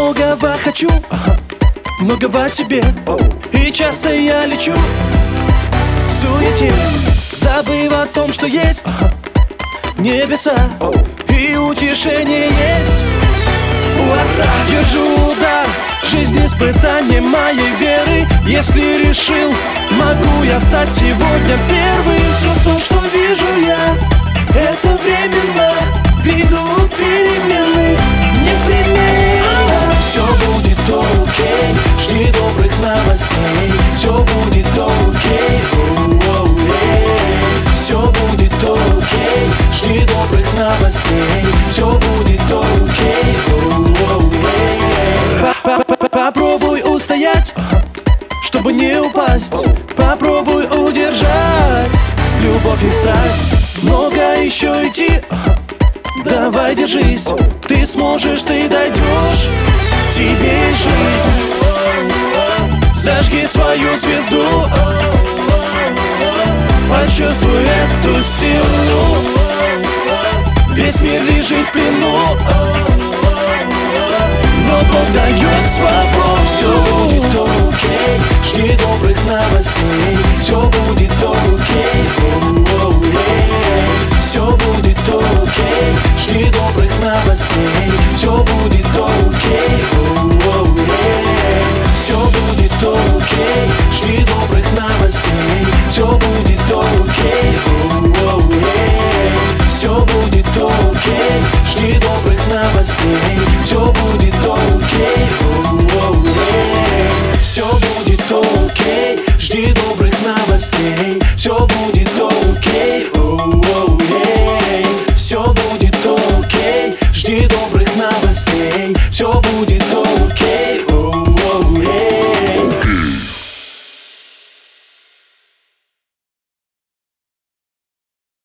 многого хочу, многого себе. И часто я лечу в суете, забыв о том, что есть небеса. И утешение есть у Отца. Держу удар, жизнь испытание моей веры. Если решил, могу я стать сегодня первым. Все то, что вижу я, это временно. Придут перемены непременно. Все будет окей, жди добрых новостей. Все будет окей, все будет окей, жди добрых новостей. Все будет окей, попробуй устоять, чтобы не упасть. Попробуй удержать любовь и страсть. Много еще идти, давай держись. Ты сможешь, ты дойдешь, в тебе жизнь. Зажги свою звезду, почувствуй эту силу. Весь мир лежит в плену, но Бог дает свободу. Все будет окей, жди добрых новостей. Все будет окей, все будет окей, жди добрых новостей. Все будет окей, все будет окей, жди добрых новостей. Все будет окей, все будет окей, жди добрых новостей. Все будет окей, все будет окей, жди добрых новостей. Все будет окей.